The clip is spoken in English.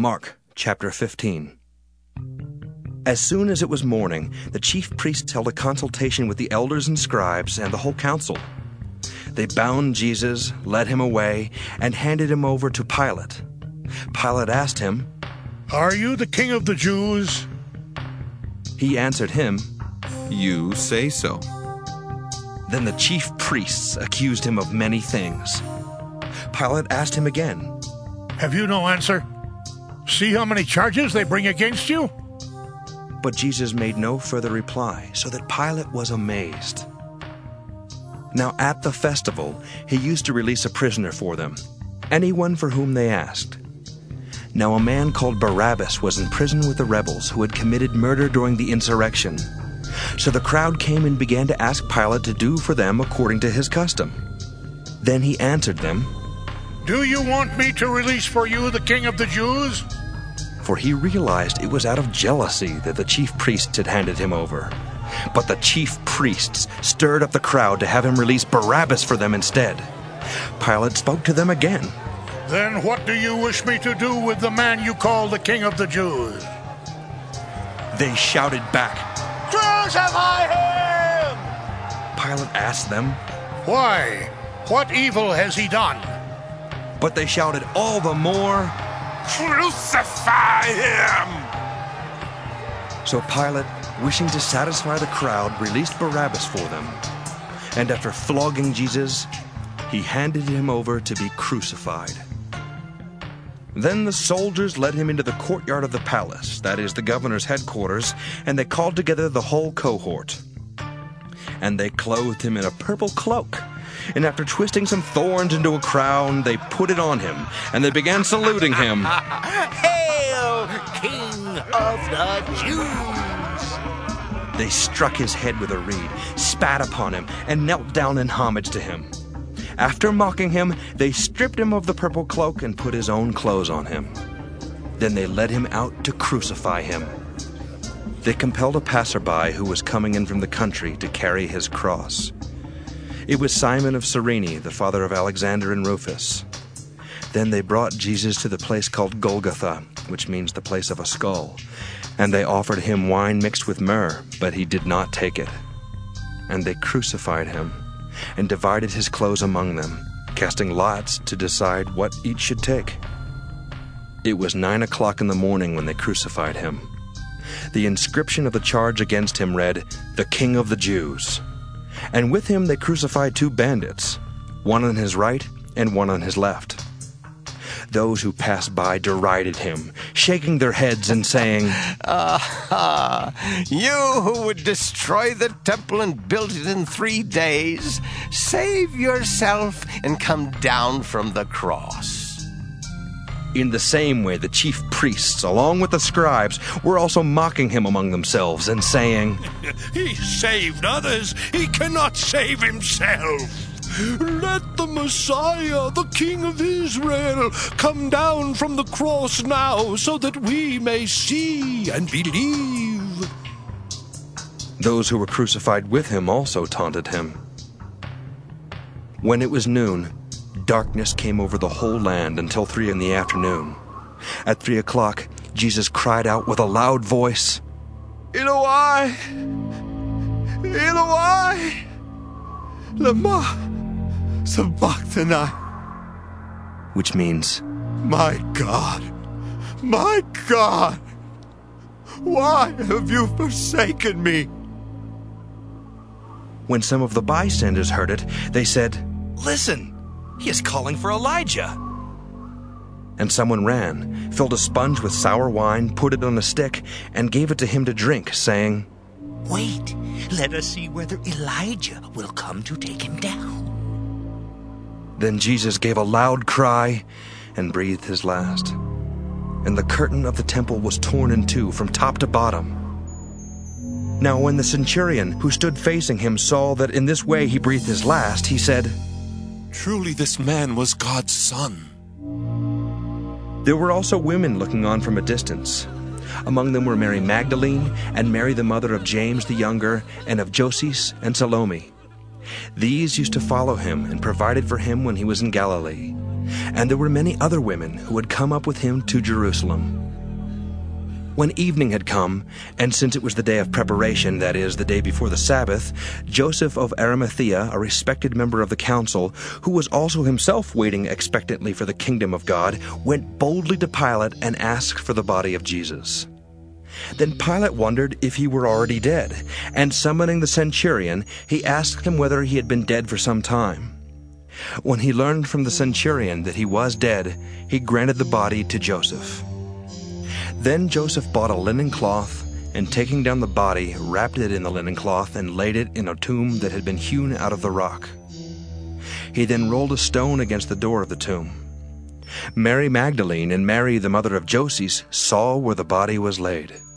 Mark chapter 15. As soon as it was morning, the chief priests held a consultation with the elders and scribes and the whole council. They bound Jesus, led him away, and handed him over to Pilate. Pilate asked him, "Are you the king of the Jews?" He answered him, "You say so." Then the chief priests accused him of many things. Pilate asked him again, "Have you no answer? See how many charges they bring against you?" But Jesus made no further reply, so that Pilate was amazed. Now at the festival, he used to release a prisoner for them, anyone for whom they asked. Now a man called Barabbas was in prison with the rebels who had committed murder during the insurrection. So the crowd came and began to ask Pilate to do for them according to his custom. Then he answered them, "Do you want me to release for you the king of the Jews?" For he realized it was out of jealousy that the chief priests had handed him over. But the chief priests stirred up the crowd to have him release Barabbas for them instead. Pilate spoke to them again. "Then what do you wish me to do with the man you call the king of the Jews?" They shouted back, "Crucify him!" Pilate asked them, "Why? What evil has he done?" but they shouted all the more, "Crucify him!" So Pilate, wishing to satisfy the crowd, released Barabbas for them. And after flogging Jesus, he handed him over to be crucified. Then the soldiers led him into the courtyard of the palace, that is, the governor's headquarters, and they called together the whole cohort. And they clothed him in a purple cloak, and after twisting some thorns into a crown, they put it on him, and they began saluting him. "Hail, King of the Jews!" They struck his head with a reed, spat upon him, and knelt down in homage to him. After mocking him, they stripped him of the purple cloak and put his own clothes on him. Then they led him out to crucify him. They compelled a passerby who was coming in from the country to carry his cross. It was Simon of Cyrene, the father of Alexander and Rufus. Then they brought Jesus to the place called Golgotha, which means the place of a skull, and they offered him wine mixed with myrrh, but he did not take it. And they crucified him, and divided his clothes among them, casting lots to decide what each should take. It was 9 o'clock in the morning when they crucified him. The inscription of the charge against him read, "The King of the Jews." And with him they crucified 2 bandits, one on his right and one on his left. Those who passed by derided him, shaking their heads and saying, You who would destroy the temple and build it in 3 days, save yourself and come down from the cross. In the same way the chief priests, along with the scribes, were also mocking him among themselves and saying, "He saved others. He cannot save himself. Let the Messiah, the King of Israel, come down from the cross now so that we may see and believe." Those who were crucified with him also taunted him. When it was noon, darkness came over the whole land until 3 in the afternoon. At 3 o'clock, Jesus cried out with a loud voice, "Eloi, Eloi, lama sabachthani," which means, My God, why have you forsaken me?" When some of the bystanders heard it, they said, "Listen, he is calling for Elijah." And someone ran, filled a sponge with sour wine, put it on a stick, and gave it to him to drink, saying, Wait, let us see whether Elijah will come to take him down. Then Jesus gave a loud cry and breathed his last. And the curtain of the temple was torn in two from top to bottom. Now when the centurion who stood facing him saw that in this way he breathed his last, he said, Truly this man was God's son. There were also women looking on from a distance. Among them were Mary Magdalene, and Mary the mother of James the younger, and of Joses and Salome. These used to follow him and provided for him when he was in Galilee. and there were many other women who had come up with him to Jerusalem. When evening had come, and since it was the day of preparation, that is, the day before the Sabbath, Joseph of Arimathea, a respected member of the council, who was also himself waiting expectantly for the kingdom of God, went boldly to Pilate and asked for the body of Jesus. Then Pilate wondered if he were already dead, and summoning the centurion, he asked him whether he had been dead for some time. When he learned from the centurion that he was dead, he granted the body to Joseph. Then Joseph bought a linen cloth, and taking down the body, wrapped it in the linen cloth and laid it in a tomb that had been hewn out of the rock. He then rolled a stone against the door of the tomb. Mary Magdalene and Mary, the mother of Joses, saw where the body was laid.